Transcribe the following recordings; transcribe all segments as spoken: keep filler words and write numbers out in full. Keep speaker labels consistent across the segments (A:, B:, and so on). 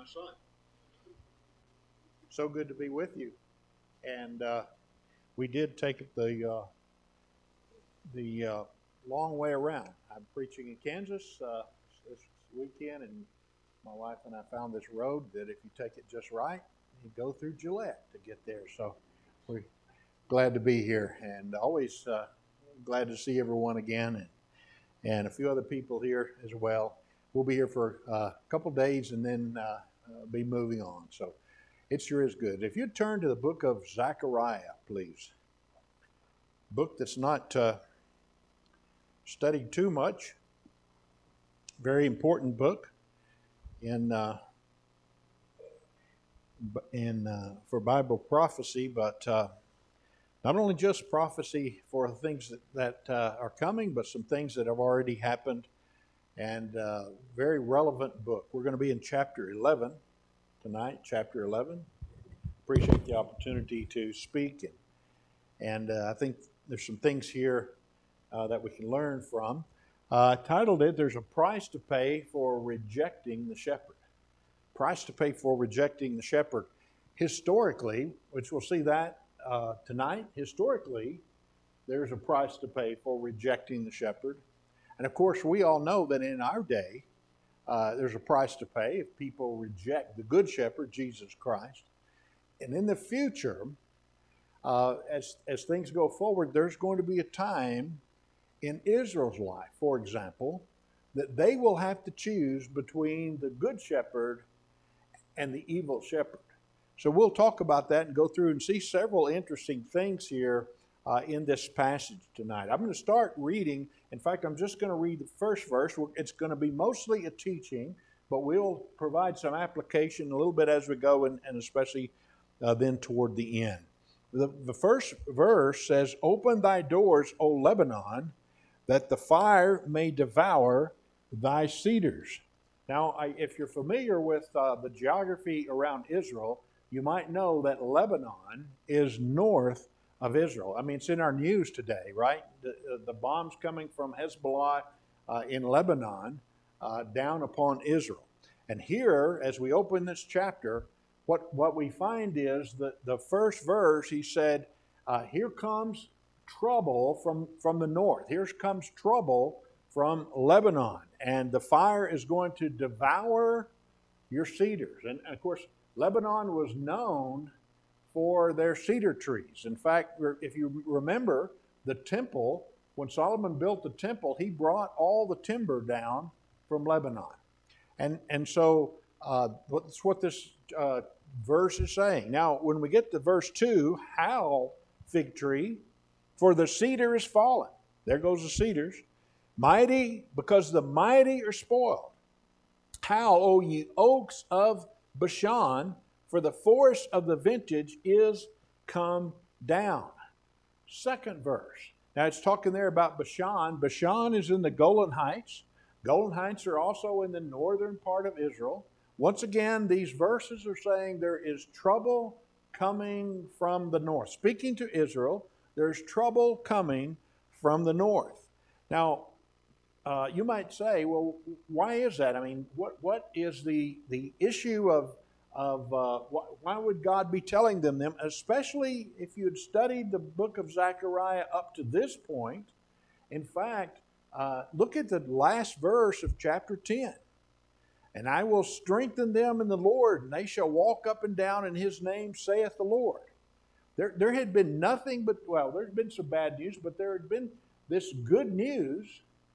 A: son. So good to be with you. And uh, we did take the uh, the uh, long way around. I'm preaching in Kansas uh, this weekend, and my wife and I found this road that if you take it just right, you go through Gillette to get there. So we're glad to be here, and always uh, glad to see everyone again, and, and a few other people here as well. We'll be here for uh, a couple days and then uh, uh, be moving on. So it sure is good. If you turn to the book of Zechariah, please. Book that's not uh, studied too much. Very important book in uh, in uh, for Bible prophecy, but uh, not only just prophecy for things that, that uh, are coming, but some things that have already happened, and uh, very relevant book. We're going to be in chapter eleven tonight, chapter eleven. Appreciate the opportunity to speak, and, and uh, I think there's some things here uh, that we can learn from. Uh, I titled it, There's a Price to Pay for Rejecting the Shepherd. Price to pay for rejecting the shepherd. Historically, which we'll see that uh, tonight, historically, there's a price to pay for rejecting the shepherd. And of course, we all know that in our day, uh, there's a price to pay if people reject the good shepherd, Jesus Christ. And in the future, uh, as, as things go forward, there's going to be a time in Israel's life, for example, that they will have to choose between the good shepherd and the evil shepherd. So we'll talk about that and go through and see several interesting things here uh, in this passage tonight. I'm going to start reading. In fact, I'm just going to read the first verse. It's going to be mostly a teaching, but we'll provide some application a little bit as we go, and, and especially uh, then toward the end. The, the first verse says, "Open thy doors, O Lebanon, that the fire may devour thy cedars." Now, I, if you're familiar with uh, the geography around Israel, you might know that Lebanon is north of Israel. I mean, it's in our news today, right? The, the bombs coming from Hezbollah uh, in Lebanon uh, down upon Israel. And here, as we open this chapter, what, what we find is that the first verse, he said, uh, here comes trouble from, from the north. Here comes trouble from Lebanon, and the fire is going to devour your cedars. And of course, Lebanon was known for their cedar trees. In fact, if you remember the temple, when Solomon built the temple, he brought all the timber down from Lebanon. And, and so uh, that's what this uh, verse is saying. Now, when we get to verse two, howl, fig tree, for the cedar is fallen. There goes the cedars. Mighty, because the mighty are spoiled. Howl, O ye oaks of Bashan, for the forest of the vintage is come down. Second verse. Now it's talking there about Bashan. Bashan is in the Golan Heights. Golan Heights are also in the northern part of Israel. Once again, these verses are saying there is trouble coming from the north. Speaking to Israel, there's trouble coming from the north. Now, uh, you might say, well, why is that? I mean, what what is the the issue of of uh, wh- why would God be telling them them? Especially if you had studied the book of Zechariah up to this point. In fact, uh, look at the last verse of chapter ten. And I will strengthen them in the Lord, and they shall walk up and down in His name, saith the Lord. There, there had been nothing but, well, there's been some bad news, but there had been this good news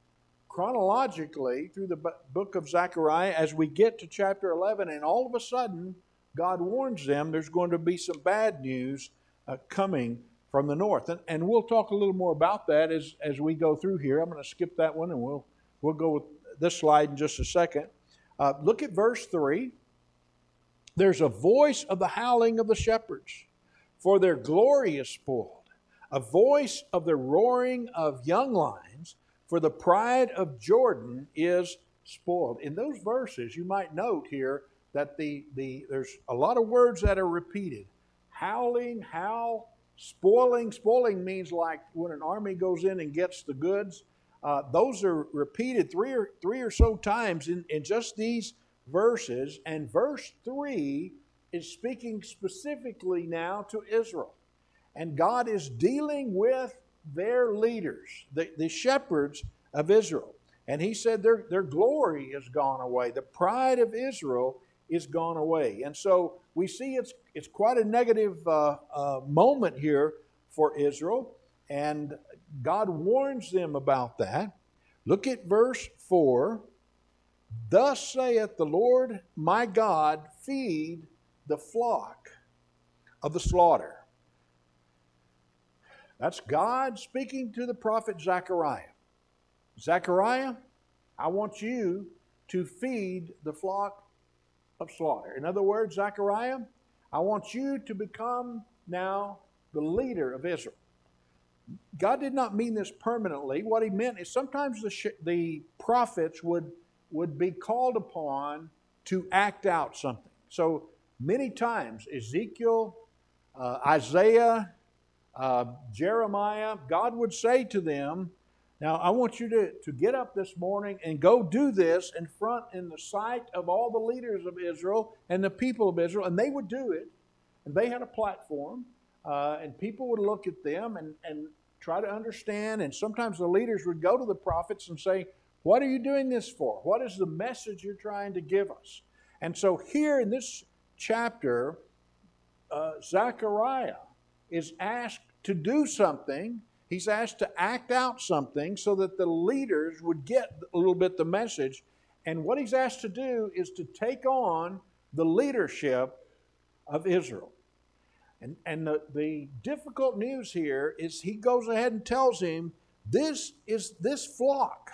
A: chronologically through the book of Zechariah as we get to chapter eleven, and all of a sudden, God warns them there's going to be some bad news uh, coming from the north. And, and we'll talk a little more about that as, as we go through here. I'm going to skip that one, and we'll, we'll go with this slide in just a second. Uh, look at verse three. There's a voice of the howling of the shepherds, for their glory is spoiled. A voice of the roaring of young lions, for the pride of Jordan is spoiled. In those verses, you might note here that the, the there's a lot of words that are repeated. Howling, howl, spoiling. Spoiling means like when an army goes in and gets the goods. Uh, those are repeated three or three or so times in, in just these verses, and verse three is speaking specifically now to Israel. And God is dealing with their leaders, the, the shepherds of Israel. And he said their, their glory is gone away. The pride of Israel is gone away. And so we see it's, it's quite a negative uh, uh, moment here for Israel. And God warns them about that. Look at verse four. Thus saith the Lord my God, feed the flock of the slaughter. That's God speaking to the prophet Zechariah. Zechariah, I want you to feed the flock of slaughter. In other words, Zechariah, I want you to become now the leader of Israel. God did not mean this permanently. What he meant is sometimes the, sh- the prophets would, would be called upon to act out something. So many times, Ezekiel, uh, Isaiah, uh, Jeremiah, God would say to them, now I want you to, to get up this morning and go do this in front, in the sight of all the leaders of Israel and the people of Israel. And they would do it. And they had a platform. Uh, and people would look at them and, and try to understand. And sometimes the leaders would go to the prophets and say, what are you doing this for? What is the message you're trying to give us? And so here in this chapter, uh, Zechariah is asked to do something. He's asked to act out something so that the leaders would get a little bit the message. And what he's asked to do is to take on the leadership of Israel. And, and the, the difficult news here is he goes ahead and tells him, this is this flock,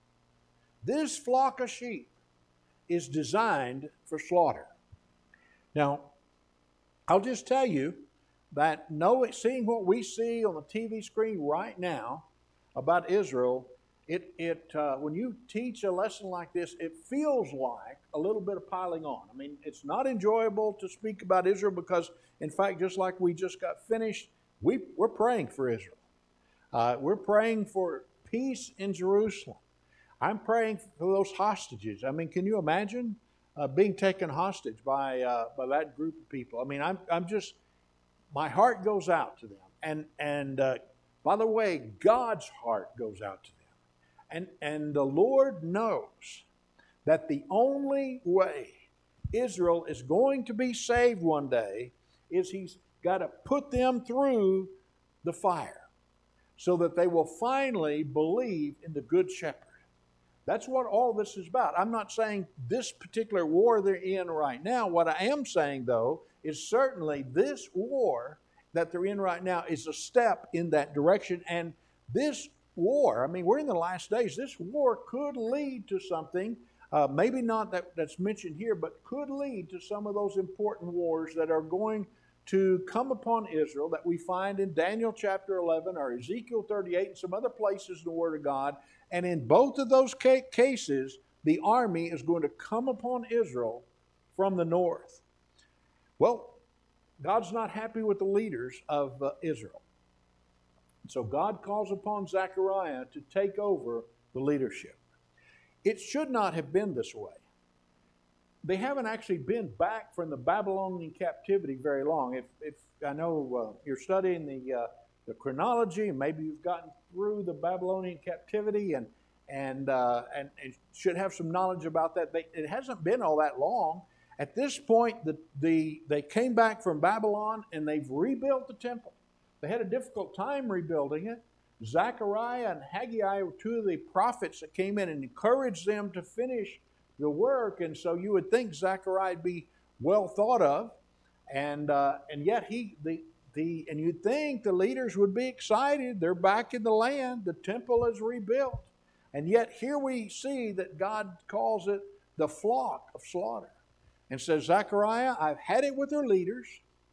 A: this flock of sheep is designed for slaughter. Now, I'll just tell you that knowing, seeing what we see on the T V screen right now about Israel, it, it uh, when you teach a lesson like this, it feels like a little bit of piling on. I mean, it's not enjoyable to speak about Israel because, in fact, just like we just got finished, we, we're praying for Israel. Uh, we're praying for peace in Jerusalem. I'm praying for those hostages. I mean, can you imagine uh, being taken hostage by uh, by that group of people? I mean, I'm I'm just, my heart goes out to them. And and uh, by the way, God's heart goes out to them. And and the Lord knows that the only way Israel is going to be saved one day is He's got to put them through the fire so that they will finally believe in the Good Shepherd. That's what all this is about. I'm not saying this particular war they're in right now. What I am saying, though, is certainly this war that they're in right now is a step in that direction. And this war, I mean, we're in the last days. This war could lead to something, uh, maybe not that, that's mentioned here, but could lead to some of those important wars that are going to come upon Israel that we find in Daniel chapter eleven or Ezekiel thirty-eight and some other places in the Word of God. And in both of those cases, the army is going to come upon Israel from the north. Well, God's not happy with the leaders of uh, Israel. So God calls upon Zechariah to take over the leadership. It should not have been this way. They haven't actually been back from the Babylonian captivity very long. If, if I know uh, you're studying the uh, the chronology, and maybe you've gotten through the Babylonian captivity and and uh, and, and should have some knowledge about that. They, it hasn't been all that long. At this point, the, the they came back from Babylon and they've rebuilt the temple. They had a difficult time rebuilding it. Zechariah and Haggai were two of the prophets that came in and encouraged them to finish the work. And so you would think Zechariah would be well thought of, and uh, and yet he the the and you'd think the leaders would be excited. They're back in the land. The temple is rebuilt, and yet here we see that God calls it the flock of slaughter, and says, Zechariah, I've had it with their leaders,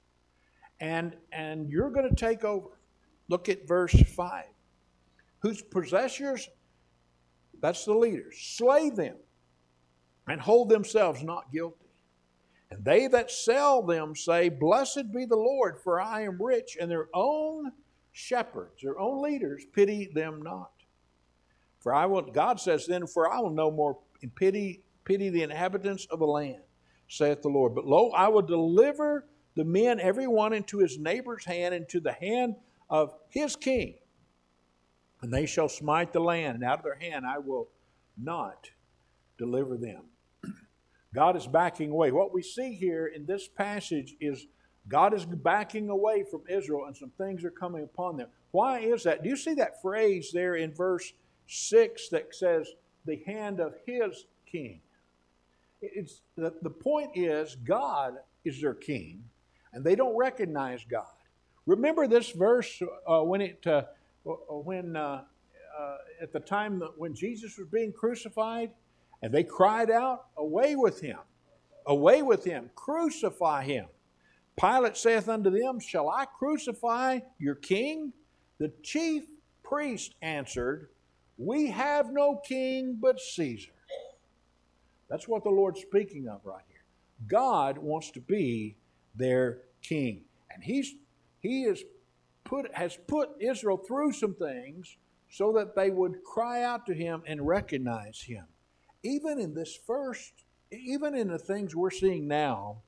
A: and and you're going to take over. Look at verse five. Whose possessors, that's the leaders, slay them and hold themselves not guilty. And they that sell them say, Blessed be the Lord, for I am rich, and their own shepherds, their own leaders, pity them not. For I will, God says then, for I will no more pity pity the inhabitants of the land, saith the Lord. But lo, I will deliver the men, every one, into his neighbor's hand, into the hand of his king. And they shall smite the land, and out of their hand I will not deliver them. God is backing away. What we see here in this passage is God is backing away from Israel, and some things are coming upon them. Why is that? Do you see that phrase there in verse six that says, the hand of his king? It's, the, the point is, God is their king, and they don't recognize God. Remember this verse uh, when it, uh, when uh, uh, at the time that when Jesus was being crucified, and they cried out, away with him, away with him, crucify him. Pilate saith unto them, shall I crucify your king? The chief priest answered, we have no king but Caesar. That's what the Lord's speaking of right here. God wants to be their king. And he's, he is put, has put Israel through some things so that they would cry out to him and recognize him. Even in this first, even in the things we're seeing now,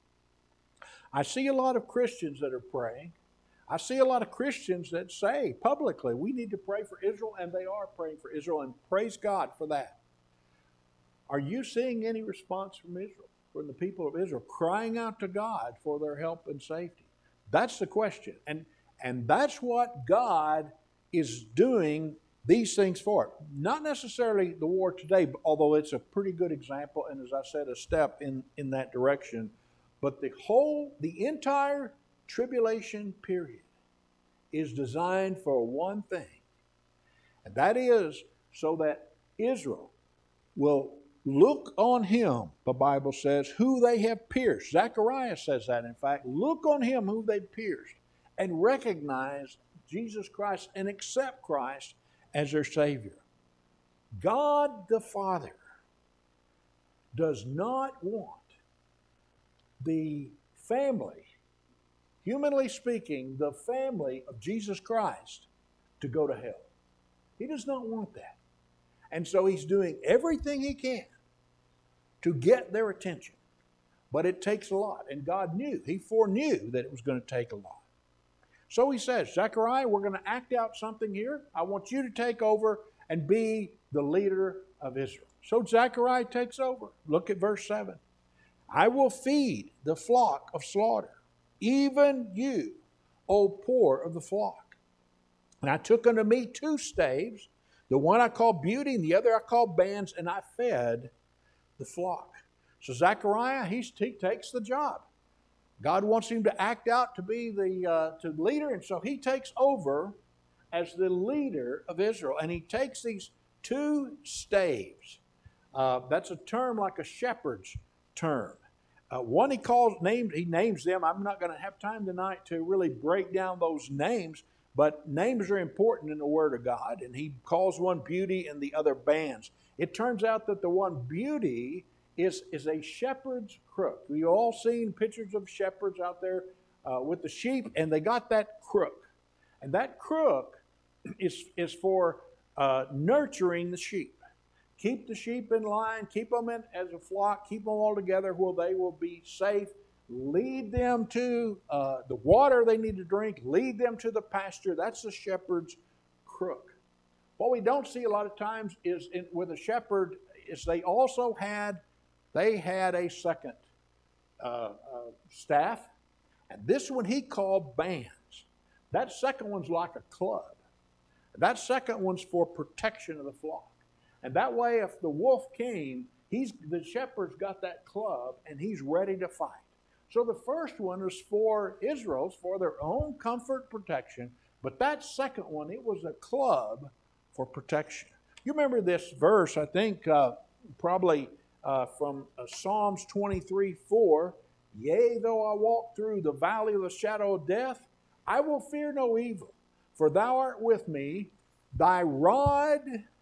A: I see a lot of Christians that are praying. I see a lot of Christians that say publicly, we need to pray for Israel, and they are praying for Israel, and praise God for that. Are you seeing any response from Israel, from the people of Israel, crying out to God for their help and safety? That's the question. And, and that's what God is doing these things for. Not necessarily the war today, although it's a pretty good example, and as I said, a step in, in that direction. But the whole, the entire tribulation period is designed for one thing, and that is so that Israel will look on him, the Bible says, who they have pierced. Zechariah says that, in fact. Look on him who they've pierced and recognize Jesus Christ and accept Christ as their Savior. God the Father does not want the family, humanly speaking, the family of Jesus Christ to go to hell. He does not want that. And so he's doing everything he can to get their attention. But it takes a lot. And God knew, he foreknew that it was going to take a lot. So he says, Zechariah, we're going to act out something here. I want you to take over and be the leader of Israel. So Zechariah takes over. Look at verse seven. I will feed the flock of slaughter, even you, O poor of the flock. And I took unto me two staves, the one I called beauty and the other I called bands, and I fed the flock. So Zechariah, he's, he takes the job. God wants him to act out to be the uh, to leader, and so he takes over as the leader of Israel. And he takes these two staves. Uh, that's a term like a shepherd's term. Uh, one he calls named. He names them. I'm not going to have time tonight to really break down those names, but names are important in the Word of God. And he calls one beauty and the other bands. It turns out that the one beauty is is a shepherd's crook. We've all seen pictures of shepherds out there uh, with the sheep, and they got that crook, and that crook is is for uh, nurturing the sheep. Keep the sheep in line, keep them in as a flock, keep them all together where they will be safe. Lead them to uh, the water they need to drink. Lead them to the pasture. That's the shepherd's crook. What we don't see a lot of times is in, with a shepherd is they also had they had a second uh, uh, staff, and this one he called bands. That second one's like a club. That second one's for protection of the flock. And that way, if the wolf came, he's the shepherd's got that club, and he's ready to fight. So the first one was for Israel's, for their own comfort, protection. But that second one, it was a club for protection. You remember this verse, I think, uh, probably uh, from uh, Psalms twenty-three four. Yea, though I walk through the valley of the shadow of death, I will fear no evil, for thou art with me. Thy rod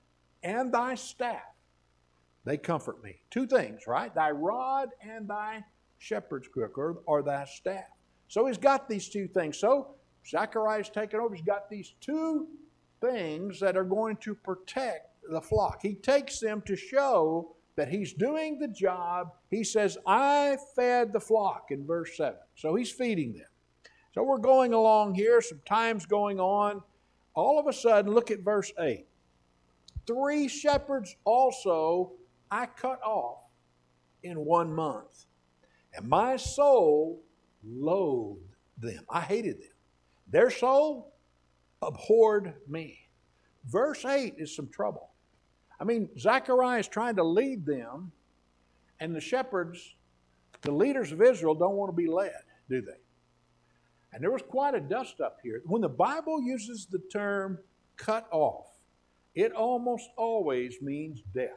A: and thy staff, they comfort me. Two things, right? Thy rod and thy shepherd's crook, or, or thy staff. So he's got these two things. So Zechariah's taken over. He's got these two things that are going to protect the flock. He takes them to show that he's doing the job. He says, I fed the flock in verse seven. So he's feeding them. So we're going along here, some time's going on. All of a sudden, look at verse eight. Three shepherds also I cut off in one month, and my soul loathed them. I hated them. Their soul abhorred me. Verse eight is some trouble. I mean, Zechariah is trying to lead them, and the shepherds, the leaders of Israel, don't want to be led, do they? And there was quite a dust up here. When the Bible uses the term cut off, it almost always means death.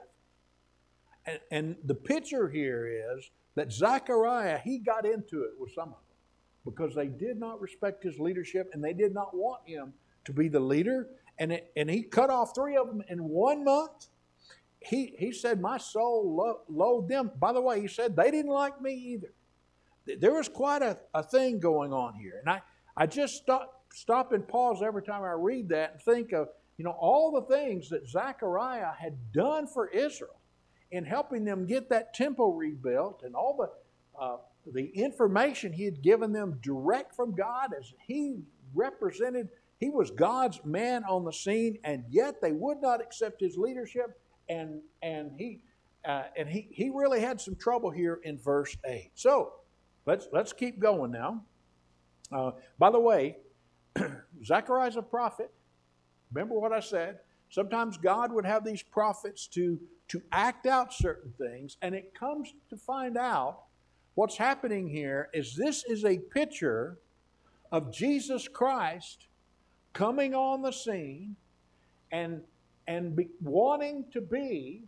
A: And, and the picture here is that Zechariah, he got into it with some of them because they did not respect his leadership and they did not want him to be the leader. And, it, and he cut off three of them in one month. He, he said, my soul lo- loathed them. By the way, he said they didn't like me either. There was quite a, a thing going on here. And I, I just stop, stop and pause every time I read that and think of, you know, all the things that Zechariah had done for Israel in helping them get that temple rebuilt, and all the, uh, the information he had given them direct from God as he represented, he was God's man on the scene, and yet they would not accept his leadership, and, and, he, uh, and he, he really had some trouble here in verse eight. So, Let's, let's keep going now. Uh, by the way, Zechariah's a prophet. Remember what I said? Sometimes God would have these prophets to, to act out certain things, and it comes to find out what's happening here is this is a picture of Jesus Christ coming on the scene and, and be, wanting to be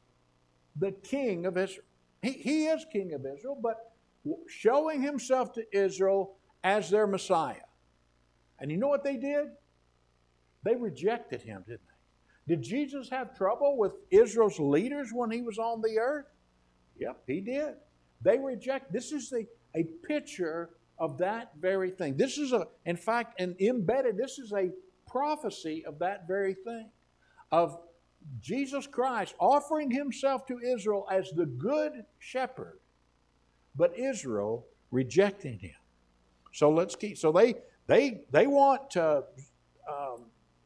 A: the king of Israel. He, he is king of Israel, but showing himself to Israel as their Messiah. And you know what they did? They rejected him, didn't they? Did Jesus have trouble with Israel's leaders when he was on the earth? Yep, he did. They reject. This is a, a picture of that very thing. This is a, in fact, an embedded, this is a prophecy of that very thing. Of Jesus Christ offering himself to Israel as the good shepherd, but Israel rejecting him. So let's keep. So they they they want uh, um,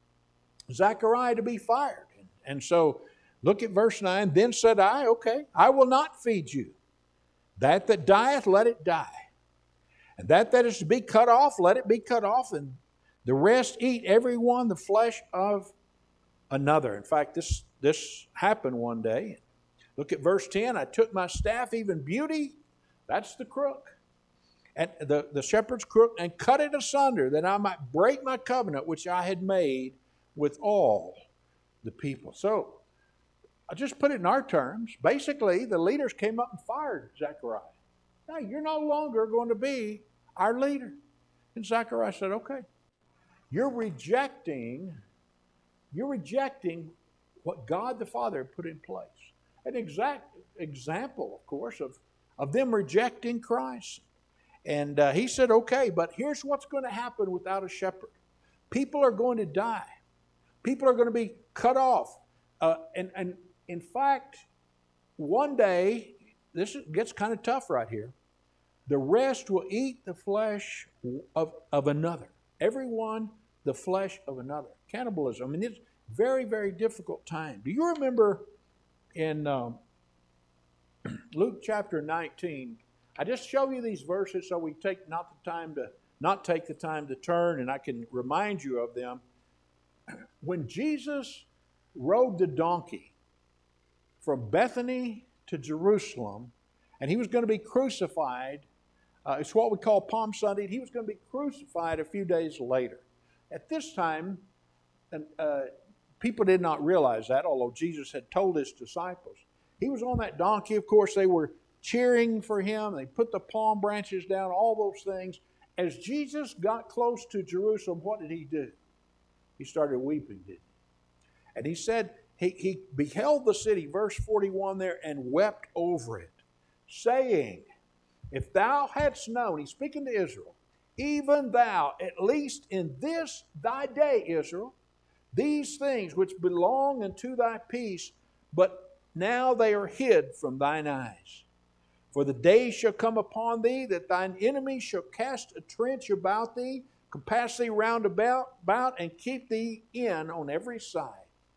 A: Zechariah to be fired, and, and so look at verse nine. Then said I, okay, I will not feed you. That that dieth, let it die, and that that is to be cut off, let it be cut off, and the rest eat every one the flesh of another. In fact, this this happened one day. Look at verse ten. I took my staff, even Beauty. That's the crook, and the, the shepherd's crook, and cut it asunder, that I might break my covenant which I had made with all the people. So, I just put it in our terms. Basically, the leaders came up and fired Zechariah. Now, you're no longer going to be our leader. And Zechariah said, okay, you're rejecting, you're rejecting what God the Father put in place. An exact example, of course, of of them rejecting Christ. And uh, he said, okay, but here's what's going to happen without a shepherd. People are going to die. People are going to be cut off. Uh, and, and in fact, one day, this gets kind of tough right here, the rest will eat the flesh of, of another. Everyone, the flesh of another. Cannibalism. I mean, it's a very, very difficult time. Do you remember in Um, Luke chapter nineteen, I just show you these verses so we take not the time to not take the time to turn, and I can remind you of them. When Jesus rode the donkey from Bethany to Jerusalem, and he was going to be crucified, uh, it's what we call Palm Sunday, he was going to be crucified a few days later. At this time, uh, people did not realize that, although Jesus had told his disciples. He was on that donkey. Of course, they were cheering for him. They put the palm branches down, all those things. As Jesus got close to Jerusalem, what did he do? He started weeping, didn't he? And he said, he, he beheld the city, verse forty-one there, and wept over it, saying, if thou hadst known, he's speaking to Israel, even thou, at least in this thy day, Israel, these things which belong unto thy peace, but now they are hid from thine eyes. For the day shall come upon thee that thine enemies shall cast a trench about thee, compass thee round about, about and keep thee in on every side,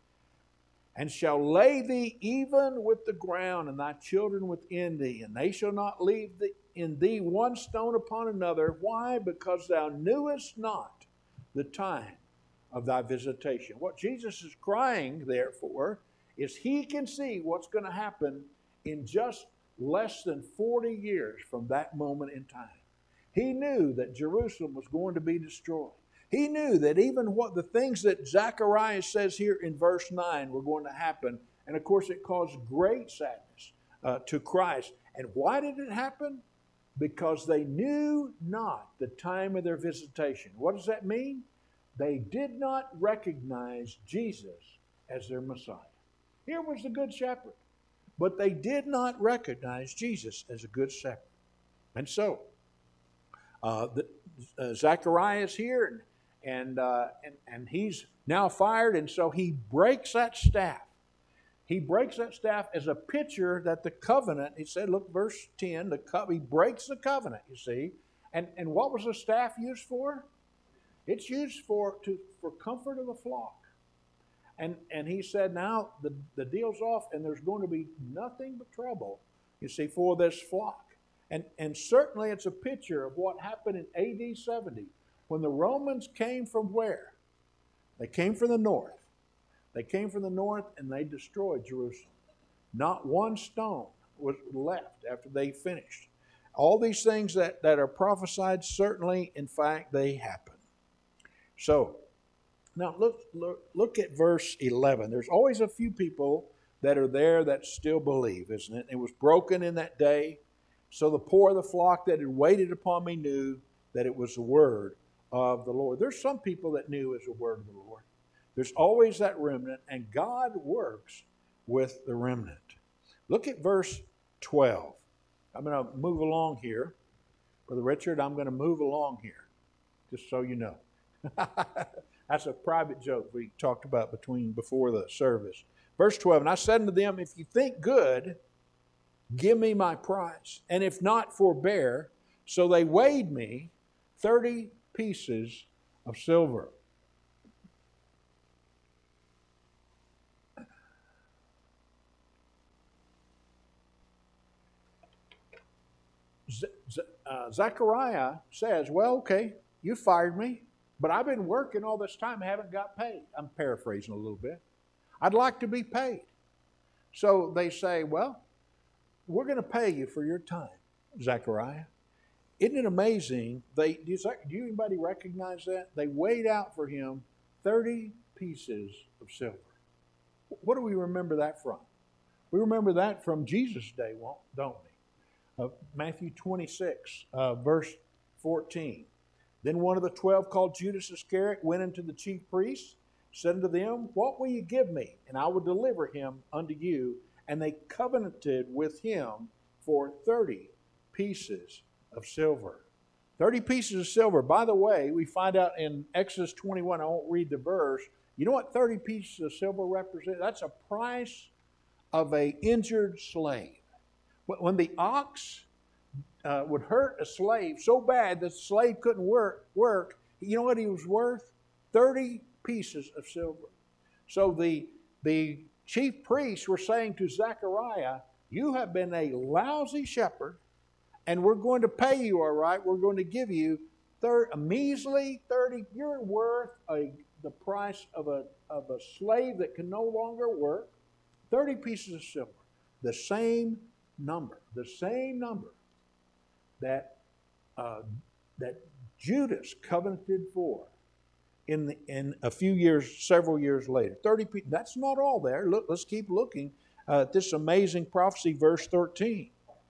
A: and shall lay thee even with the ground, and thy children within thee, and they shall not leave thee, in thee one stone upon another. Why? Because thou knewest not the time of thy visitation. What Jesus is crying, therefore, is he can see what's going to happen in just less than forty years from that moment in time. He knew that Jerusalem was going to be destroyed. He knew that even what the things that Zechariah says here in verse nine were going to happen. And of course, it caused great sadness uh, to Christ. And why did it happen? Because they knew not the time of their visitation. What does that mean? They did not recognize Jesus as their Messiah. Here was the Good Shepherd, but they did not recognize Jesus as a Good Shepherd. And so, uh, the, uh, Zechariah is here, and, and, uh, and, and he's now fired, and so he breaks that staff. He breaks that staff as a picture that the covenant, he said, look, verse ten, the co- he breaks the covenant, you see. And, and what was the staff used for? It's used for, to, for comfort of the flock. And, and he said, now the, the deal's off, and there's going to be nothing but trouble, you see, for this flock. And, and certainly it's a picture of what happened in A D seventy, when the Romans came from where? They came from the north. They came from the north, and they destroyed Jerusalem. Not one stone was left after they finished. All these things that, that are prophesied, certainly, in fact, they happen. So, now look, look, look at verse eleven. There's always a few people that are there that still believe, isn't it? It was broken in that day. So the poor of the flock that had waited upon me knew that it was the word of the Lord. There's some people that knew it was the word of the Lord. There's always that remnant, and God works with the remnant. Look at verse twelve. I'm going to move along here. Brother Richard, I'm going to move along here, just so you know. That's a private joke we talked about between before the service. Verse twelve, and I said unto them, if you think good, give me my price, and if not, forbear. So they weighed me thirty pieces of silver. Z- Z- uh, Zechariah says, well, okay, you fired me, but I've been working all this time, I haven't got paid. I'm paraphrasing a little bit. I'd like to be paid. So they say, well, we're going to pay you for your time, Zechariah. Isn't it amazing? They do, you, do anybody recognize that? They weighed out for him thirty pieces of silver. What do we remember that from? We remember that from Jesus' day, don't we? Uh, Matthew twenty-six, uh, verse fourteen. Then one of the twelve, called Judas Iscariot, went unto the chief priests, said unto them, what will you give me? And I will deliver him unto you. And they covenanted with him for thirty pieces of silver. thirty pieces of silver. By the way, we find out in Exodus twenty-one, I won't read the verse. You know what thirty pieces of silver represent? That's a price of an injured slave. When the ox uh, would hurt a slave so bad that the slave couldn't work, work, you know what he was worth? thirty pieces of silver. So the, the chief priests were saying to Zechariah, you have been a lousy shepherd, and we're going to pay you, all right? We're going to give you thir- a measly thirty. You're worth a, the price of a, of a slave that can no longer work. thirty pieces of silver. The same number. The same number that, uh, that Judas covenanted for in, the, in a few years, several years later. thirty people. That's not all there. Look, let's keep looking uh, at this amazing prophecy, verse thirteen.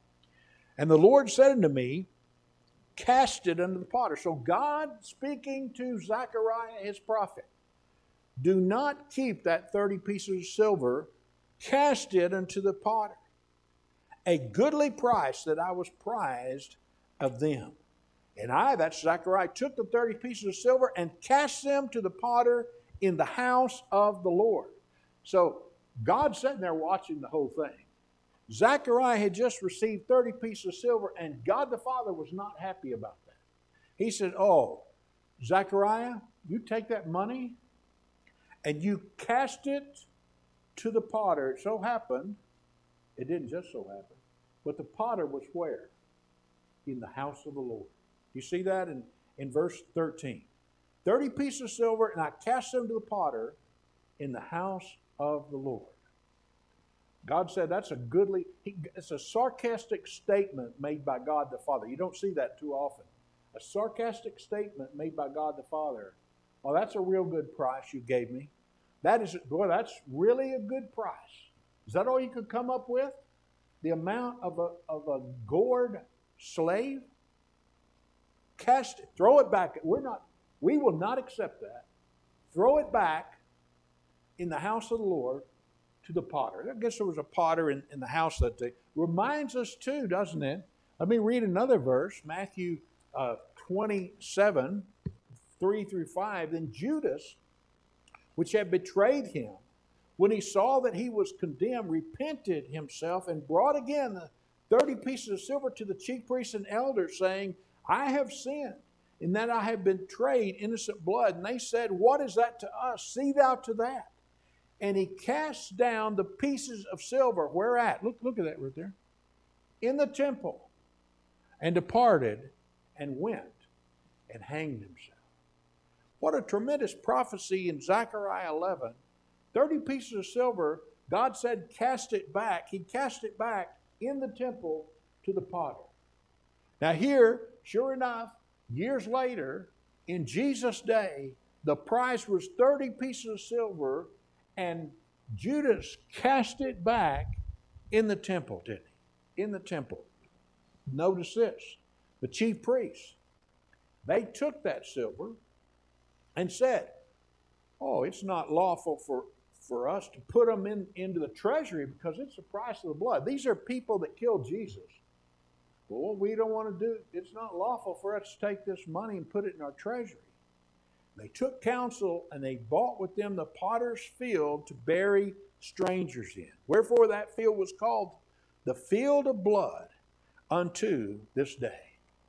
A: And the Lord said unto me, cast it unto the potter. So God speaking to Zechariah, his prophet, do not keep that thirty pieces of silver, cast it unto the potter. A goodly price that I was prized of them. And I, that's Zechariah, took the thirty pieces of silver and cast them to the potter in the house of the Lord. So God's sitting there watching the whole thing. Zechariah had just received thirty pieces of silver, and God the Father was not happy about that. He said, oh, Zechariah, you take that money and you cast it to the potter. It so happened, it didn't just so happen, but the potter was where? In the house of the Lord. You see that in, in verse thirteen. thirty pieces of silver, and I cast them to the potter in the house of the Lord. God said that's a goodly, he, it's a sarcastic statement made by God the Father. You don't see that too often. A sarcastic statement made by God the Father. Well, that's a real good price you gave me. That is, boy, that's really a good price. Is that all you could come up with? The amount of a, of a gored slave? Cast it, throw it back. We're not, we will not accept that. Throw it back in the house of the Lord to the potter. I guess there was a potter in, in the house that day. Reminds us too, doesn't it? Let me read another verse, Matthew uh, twenty-seven, three through five. Then Judas, which had betrayed him, when he saw that he was condemned, repented himself and brought again the thirty pieces of silver to the chief priests and elders, saying, I have sinned, in that I have betrayed innocent blood. And they said, what is that to us? See thou to that. And he cast down the pieces of silver. Where at? Look, look at that right there. In the temple. And departed and went and hanged himself. What a tremendous prophecy in Zechariah eleven. thirty pieces of silver, God said cast it back. He cast it back in the temple to the potter. Now here, sure enough, years later, in Jesus' day, the price was thirty pieces of silver, and Judas cast it back in the temple, didn't he? In the temple. Notice this. The chief priests, they took that silver and said, oh, it's not lawful for, for us to put them in, into the treasury because it's the price of the blood. These are people that killed Jesus. Well, what we don't want to do, it's not lawful for us to take this money and put it in our treasury. They took counsel and they bought with them the potter's field to bury strangers in. Wherefore that field was called the field of blood unto this day.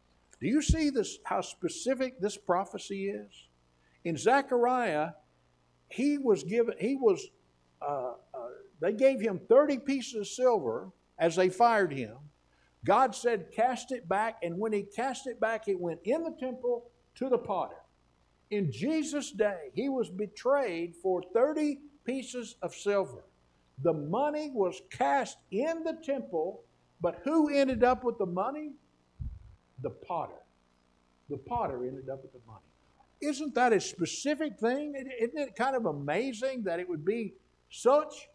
A: Do you see this, how specific this prophecy is? In Zechariah, he was given, he was, uh, uh, they gave him thirty pieces of silver as they fired him. God said, cast it back, and when he cast it back, it went in the temple to the potter. In Jesus' day, he was betrayed for thirty pieces of silver. The money was cast in the temple, but who ended up with the money? The potter. The potter ended up with the money. Isn't that a specific thing? Isn't it kind of amazing that it would be such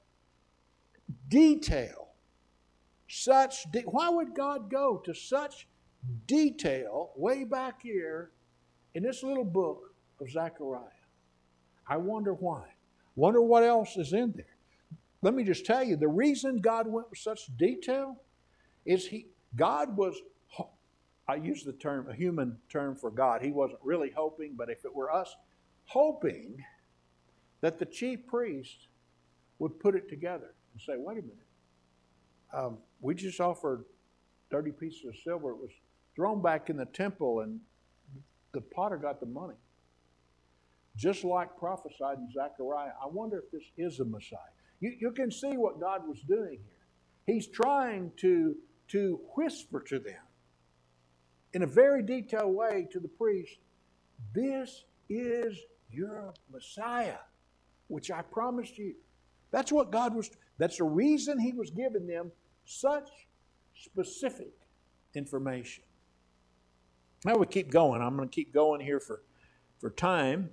A: detail? Such de- Why would God go to such detail way back here in this little book of Zechariah? I wonder why. Wonder what else is in there. Let me just tell you, the reason God went with such detail is he, God was, I use the term, a human term for God. He wasn't really hoping, but if it were us, hoping that the chief priest would put it together and say, wait a minute, um, we just offered thirty pieces of silver. It was thrown back in the temple and the potter got the money. Just like prophesied in Zechariah. I wonder if this is a Messiah. You, you can see what God was doing here. He's trying to, to whisper to them in a very detailed way to the priest, this is your Messiah, which I promised you. That's what God was, that's the reason he was giving them such specific information. Now we keep going. I'm going to keep going here for, for time.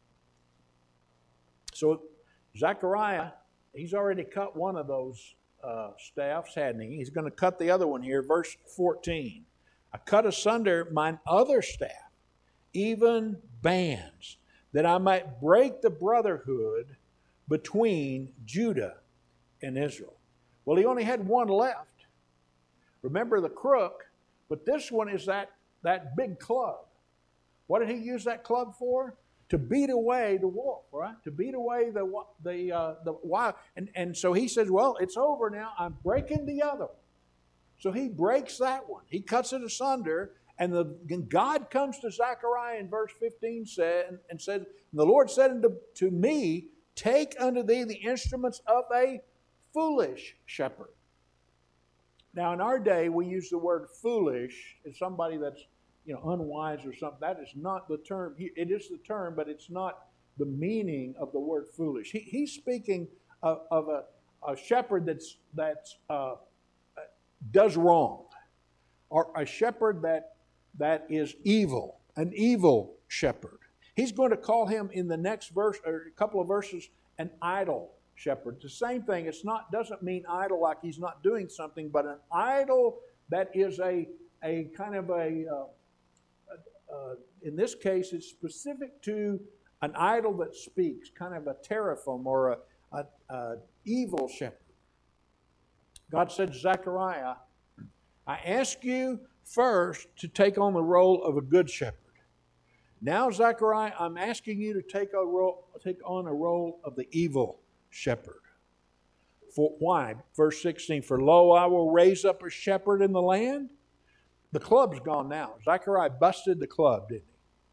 A: So Zechariah, he's already cut one of those uh, staffs, hadn't he? He's going to cut the other one here, verse fourteen. I cut asunder mine other staff, even bands, that I might break the brotherhood between Judah and Israel. Well, he only had one left. Remember the crook, but this one is that, that big club. What did he use that club for? to beat away the wolf, right? To beat away the the uh, the wild. And and so he says, well, it's over now. I'm breaking the other one. So he breaks that one. He cuts it asunder. And the, God comes to Zechariah in verse fifteen said, and said, the Lord said unto to me, take unto thee the instruments of a foolish shepherd. Now in our day, we use the word foolish as somebody that's, you know, unwise or something. That is not the term. It is the term, but it's not the meaning of the word foolish. He, he's speaking of, of a, a shepherd that's, that's uh, does wrong, or a shepherd that that is evil, an evil shepherd. He's going to call him in the next verse, or a couple of verses, an idle shepherd. The same thing. It's not doesn't mean idle like he's not doing something, but an idle that is a a kind of a uh, uh, in this case, it's specific to an idol that speaks, kind of a teraphim or a, a, a evil shepherd. God said to Zechariah, I ask you first to take on the role of a good shepherd. Now, Zechariah, I'm asking you to take a role, take on a role of the evil shepherd. For why? Verse sixteen, for lo, I will raise up a shepherd in the land. The club's gone now. Zechariah busted the club, didn't he?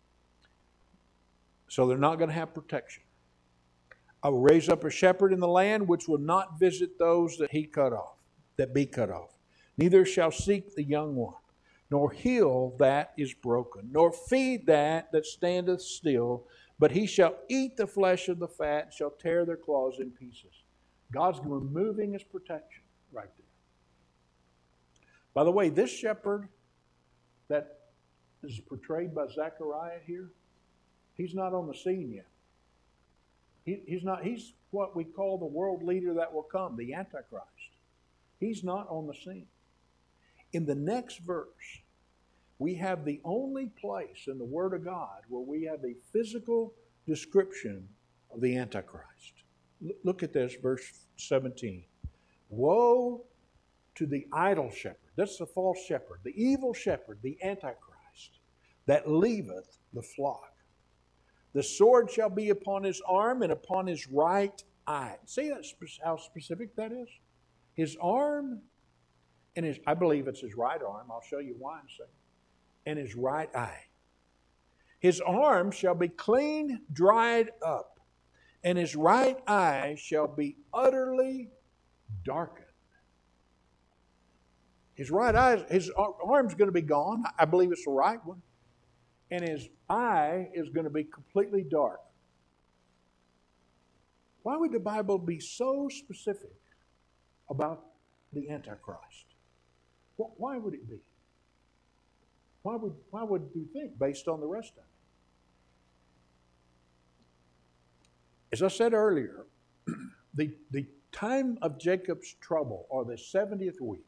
A: So they're not going to have protection. I will raise up a shepherd in the land which will not visit those that he cut off, that be cut off. Neither shall seek the young one, nor heal that is broken, nor feed that that standeth still, but he shall eat the flesh of the fat, and shall tear their claws in pieces. God's removing his protection right there. By the way, this shepherd that is portrayed by Zechariah here, he's not on the scene yet. He, he's not. He's what we call the world leader that will come, the Antichrist. He's not on the scene. In the next verse, we have the only place in the Word of God where we have a physical description of the Antichrist. L- look at this, verse seventeen. Woe to the idle shepherd. That's the false shepherd, the evil shepherd, the Antichrist, that leaveth the flock. The sword shall be upon his arm and upon his right eye. See that's how specific that is? His arm and his, I believe it's his right arm. I'll show you why in a second. And his right eye. His arm shall be clean dried up, and his right eye shall be utterly darkened. His right eye, his arm's going to be gone. I believe it's the right one. And his eye is going to be completely dark. Why would the Bible be so specific about the Antichrist? Why would it be? Why would, why would you think based on the rest of it? As I said earlier, the, the time of Jacob's trouble, or the seventieth week,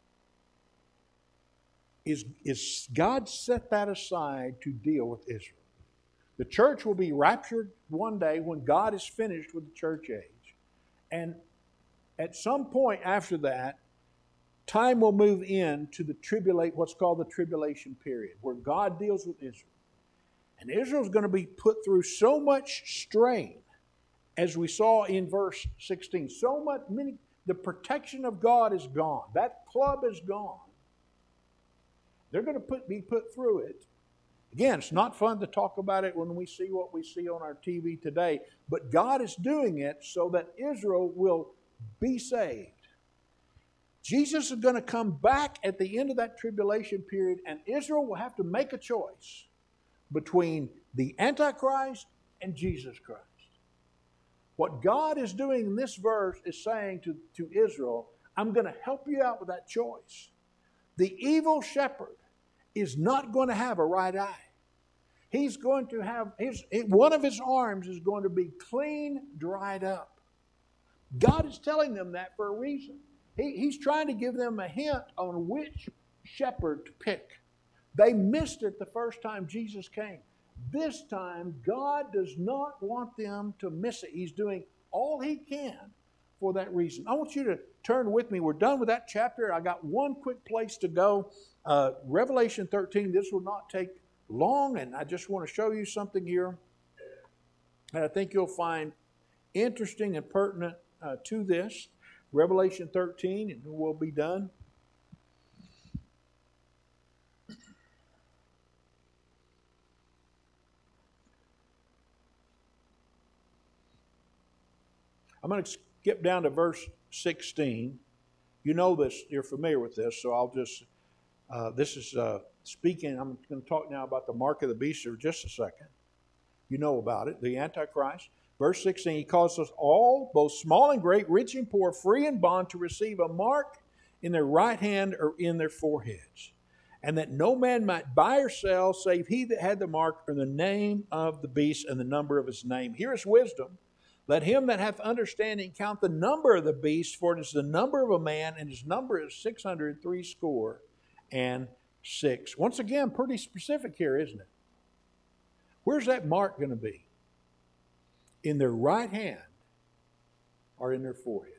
A: is, is God set that aside to deal with Israel. The church will be raptured one day when God is finished with the church age. And at some point after that, time will move into the tribulate, what's called the tribulation period, where God deals with Israel. And Israel's going to be put through so much strain, as we saw in verse sixteen. So much, many, the protection of God is gone. That club is gone. They're going to put, be put through it. Again, it's not fun to talk about it when we see what we see on our T V today, but God is doing it so that Israel will be saved. Jesus is going to come back at the end of that tribulation period, and Israel will have to make a choice between the Antichrist and Jesus Christ. What God is doing in this verse is saying to, to Israel, I'm going to help you out with that choice. The evil shepherd is not going to have a right eye. He's going to have, his, one of his arms is going to be clean dried up. God is telling them that for a reason. He, he's trying to give them a hint on which shepherd to pick. They missed it the first time Jesus came. This time, God does not want them to miss it. He's doing all he can for that reason. I want you to turn with me. We're done with that chapter. I got one quick place to go. Uh, Revelation thirteen, this will not take long, and I just want to show you something here. And I think you'll find interesting and pertinent uh, to this. Revelation thirteen, and we'll be done. I'm going to skip down to verse sixteen. You know this, you're familiar with this, so I'll just, uh, this is uh, speaking, I'm going to talk now about the mark of the beast for just a second. You know about it, the Antichrist. Verse sixteen, he calls us all, both small and great, rich and poor, free and bond, to receive a mark in their right hand or in their foreheads, and that no man might buy or sell save he that had the mark or the name of the beast and the number of his name. Here is wisdom. Let him that hath understanding count the number of the beast, for it is the number of a man, and his number is six hundred three score and six. Once again, pretty specific here, isn't it? Where's that mark going to be? In their right hand or in their forehead?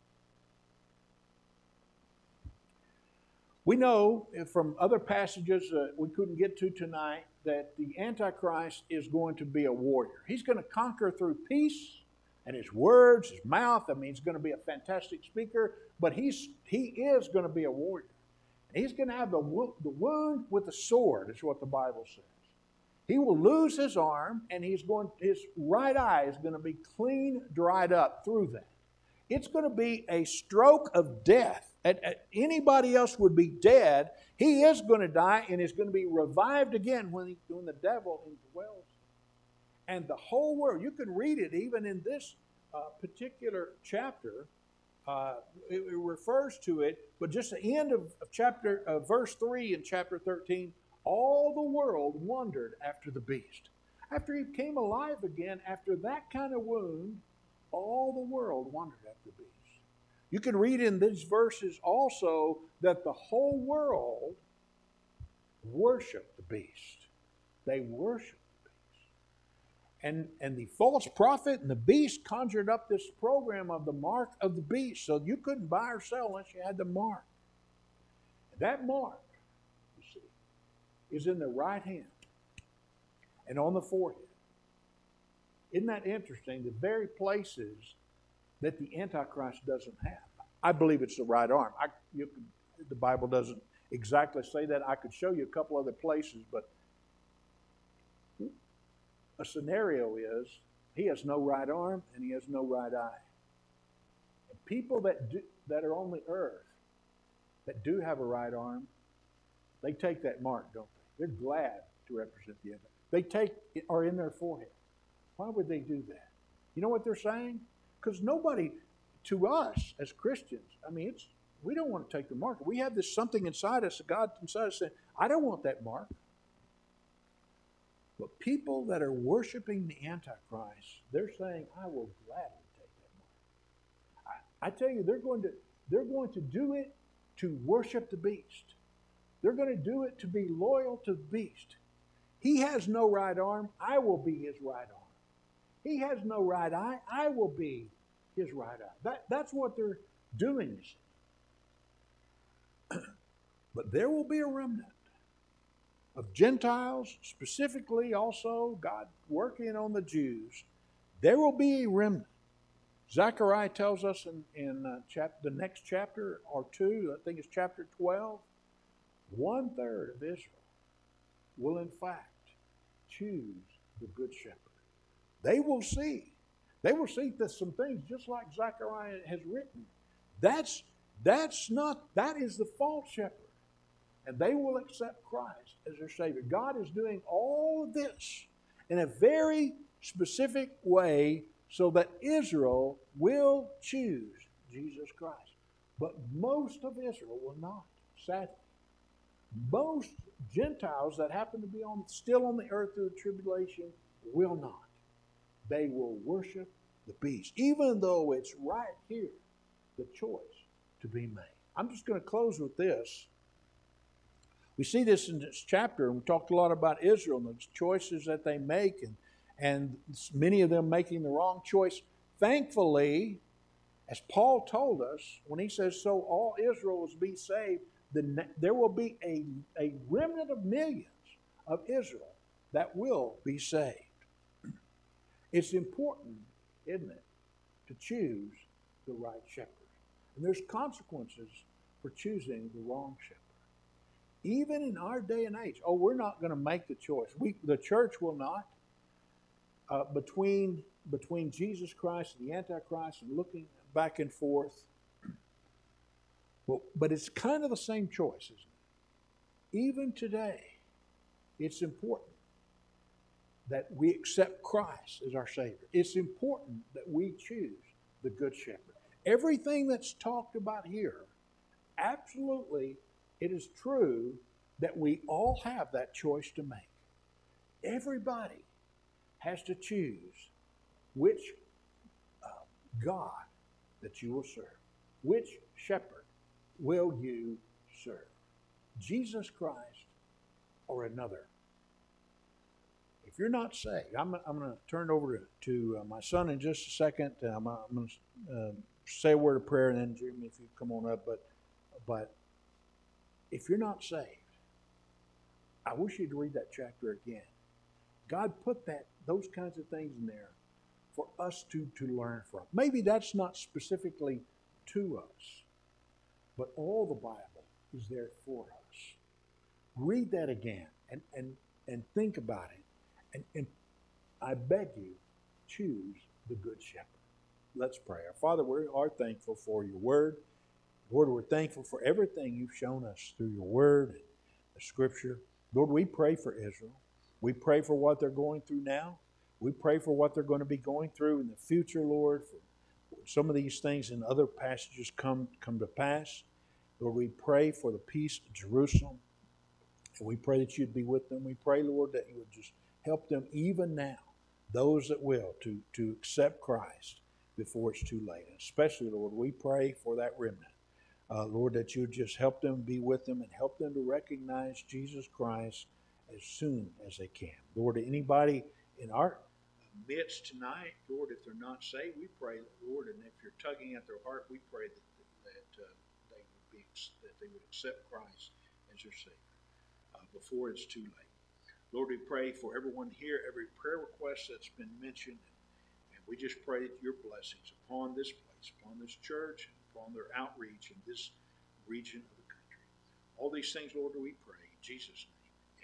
A: We know from other passages that we couldn't get to tonight that the Antichrist is going to be a warrior. He's going to conquer through peace and his words, his mouth. I mean, he's going to be a fantastic speaker, but he's he is going to be a warrior. And he's going to have the, wo- the wound with the sword, is what the Bible says. He will lose his arm, and he's going. His right eye is going to be clean dried up through that. It's going to be a stroke of death. At, at anybody else would be dead. He is going to die, and is going to be revived again when, he, when the devil indwells. And the whole world, you can read it even in this uh, particular chapter. Uh, it, it refers to it, but just the end of, of chapter, uh, verse three in chapter thirteen, all the world wondered after the beast. After he came alive again, after that kind of wound, all the world wondered after the beast. You can read in these verses also that the whole world worshiped the beast. They worshiped the beast. And, and the false prophet and the beast conjured up this program of the mark of the beast. So you couldn't buy or sell unless you had the mark. That mark, you see, is in the right hand and on the forehead. Isn't that interesting? The very places that the Antichrist doesn't have. I believe it's the right arm. I, you could, the Bible doesn't exactly say that. I could show you a couple other places, but a scenario is he has no right arm and he has no right eye. And people that do, that are on the earth that do have a right arm, they take that mark, don't they? They're glad to represent the Antichrist. They take it, are in their forehead. Why would they do that? You know what they're saying? Because nobody, to us as Christians, I mean, it's we don't want to take the mark. We have this something inside us, God inside us saying, I don't want that mark. But people that are worshiping the Antichrist, they're saying, I will gladly take that mark. I, I tell you, they're going to they're going to do it to worship the beast. They're going to do it to be loyal to the beast. He has no right arm, I will be his right arm. He has no right eye, I will be his right eye. That, that's what they're doing. But there will be a remnant of Gentiles, specifically also God working on the Jews. There will be a remnant. Zechariah tells us in, in uh, chap- the next chapter or two, I think it's chapter twelve, one third of Israel will in fact choose the Good Shepherd. They will see. They will see that some things, just like Zechariah has written. That's, that's not, that is the false shepherd. And they will accept Christ as their Savior. God is doing all of this in a very specific way so that Israel will choose Jesus Christ. But most of Israel will not, sadly. Most Gentiles that happen to be on, still on the earth through the tribulation will not. They will worship the beast, even though it's right here, the choice to be made. I'm just going to close with this. We see this in this chapter, and we talked a lot about Israel and the choices that they make, and, and many of them making the wrong choice. Thankfully, as Paul told us, when he says, so all Israel is be saved, the, there will be a, a remnant of millions of Israel that will be saved. It's important, isn't it, to choose the right shepherd. And there's consequences for choosing the wrong shepherd. Even in our day and age, oh, we're not going to make the choice. We, the church will not. Uh, between, between Jesus Christ and the Antichrist and looking back and forth. Well, but it's kind of the same choice, isn't it? Even today, it's important that we accept Christ as our Savior. It's important that we choose the Good Shepherd. Everything that's talked about here, absolutely, it is true that we all have that choice to make. Everybody has to choose which uh, God that you will serve. Which shepherd will you serve? Jesus Christ or another? If you're not saved, I'm, I'm going to turn it over to, to uh, my son in just a second. Um, I'm going to uh, say a word of prayer, and then Jimmy, if you come on up. But, but if you're not saved, I wish you'd read that chapter again. God put that those kinds of things in there for us to, to learn from. Maybe that's not specifically to us, but all the Bible is there for us. Read that again and, and, and think about it. And, and I beg you, choose the Good Shepherd. Let's pray. Our Father, we are thankful for your word. Lord, we're thankful for everything you've shown us through your word and the scripture. Lord, we pray for Israel. We pray for what they're going through now. We pray for what they're going to be going through in the future, Lord. For some of these things in other passages come, come to pass. Lord, we pray for the peace of Jerusalem. And we pray that you'd be with them. We pray, Lord, that you would just help them even now, those that will, to, to accept Christ before it's too late. And especially, Lord, we pray for that remnant. Uh, Lord, that you would just help them, be with them, and help them to recognize Jesus Christ as soon as they can. Lord, anybody in our midst tonight, Lord, if they're not saved, we pray, Lord, and if you're tugging at their heart, we pray that, that uh, they would be, that they would accept Christ as their Savior uh, before it's too late. Lord, we pray for everyone here, every prayer request that's been mentioned, and we just pray that your blessings upon this place, upon this church, and upon their outreach in this region of the country. All these things, Lord, we pray in Jesus' name.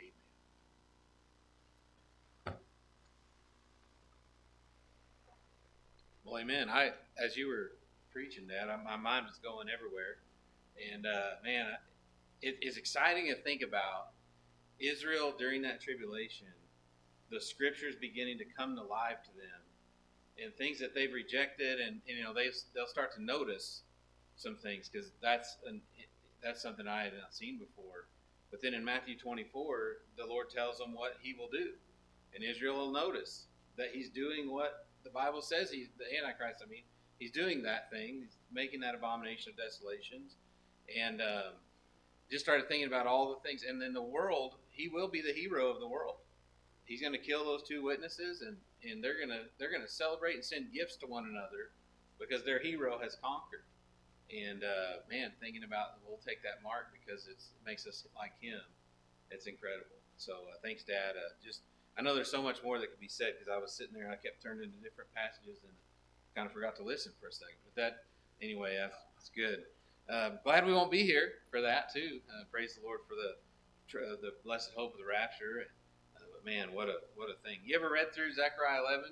B: Well, amen. I, as you were preaching that, I, my mind was going everywhere, and uh, man, it, it's exciting to think about Israel during that tribulation, the scriptures beginning to come to life to them, and things that they've rejected, and, and you know they they'll start to notice some things because that's an, that's something I had not seen before. But then in Matthew twenty-four, the Lord tells them what He will do, and Israel will notice that He's doing what the Bible says He's the Antichrist. I mean, He's doing that thing. He's making that abomination of desolations, and um, just started thinking about all the things. And then the world, He will be the hero of the world. He's going to kill those two witnesses, and, and they're going to they're going to celebrate and send gifts to one another because their hero has conquered. And uh, man, thinking about we'll take that mark because it's, it makes us like Him. It's incredible. So uh, thanks, Dad. Uh, just I know there's so much more that could be said because I was sitting there and I kept turning to different passages and kind of forgot to listen for a second. But that anyway, uh, it's good. Uh, glad we won't be here for that too. Uh, praise the Lord for the uh, the blessed hope of the rapture. Uh, but man, what a what a thing! You ever read through Zechariah eleven?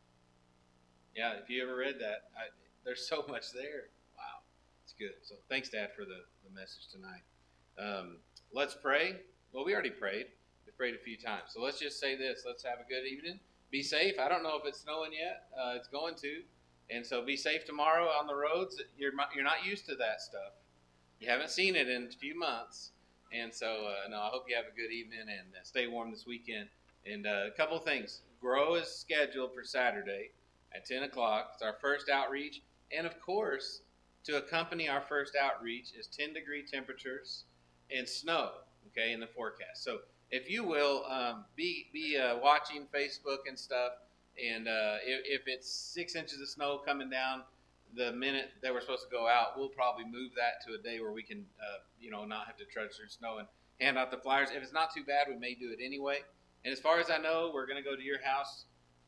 B: Yeah, if you ever read that, I, there's so much there. Wow, it's good. So thanks, Dad, for the, the message tonight. Um, let's pray. Well, we already prayed. We prayed a few times. So let's just say this. Let's have a good evening. Be safe. I don't know if it's snowing yet. Uh, it's going to. And so be safe tomorrow on the roads. You're you're not used to that stuff. You haven't seen it in a few months. And so, uh, no, I hope you have a good evening and uh, stay warm this weekend. And uh, a couple of things. Grow is scheduled for Saturday at ten o'clock. It's our first outreach. And, of course, to accompany our first outreach is ten-degree temperatures and snow, okay, in the forecast. So if you will, um, be, be uh, watching Facebook and stuff. And uh, if, if it's six inches of snow coming down the minute that we're supposed to go out, we'll probably move that to a day where we can, uh, you know, not have to trudge through snow and hand out the flyers. If it's not too bad, we may do it anyway. And as far as I know, we're going to go to your house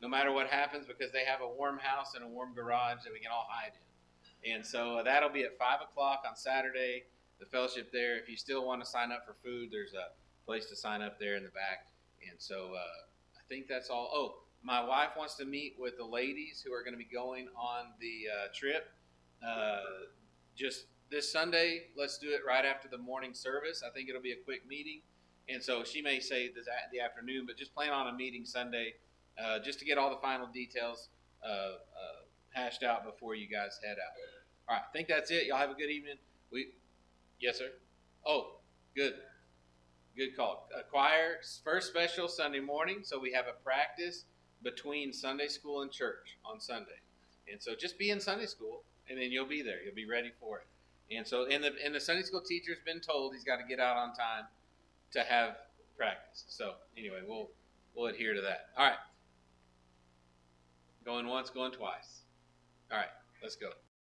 B: no matter what happens, because they have a warm house and a warm garage that we can all hide in. And so uh, that'll be at five o'clock on Saturday, the fellowship there. If you still want to sign up for food, there's a place to sign up there in the back. And so uh, I think that's all. Oh, my wife wants to meet with the ladies who are going to be going on the uh, trip. Uh, just this Sunday, let's do it right after the morning service. I think it'll be a quick meeting. And so she may say this the afternoon, but just plan on a meeting Sunday uh, just to get all the final details uh, uh, hashed out before you guys head out. All right, I think that's it. Y'all have a good evening. We, yes, sir. Oh, good. Good call. Uh, choir, first special Sunday morning, so we have a practice between Sunday school and church on Sunday. And so just be in Sunday school, and then you'll be there. You'll be ready for it. And so and the, and the Sunday school teacher's been told he's got to get out on time to have practice. So anyway, we'll we'll adhere to that. All right. Going once, going twice. All right, let's go.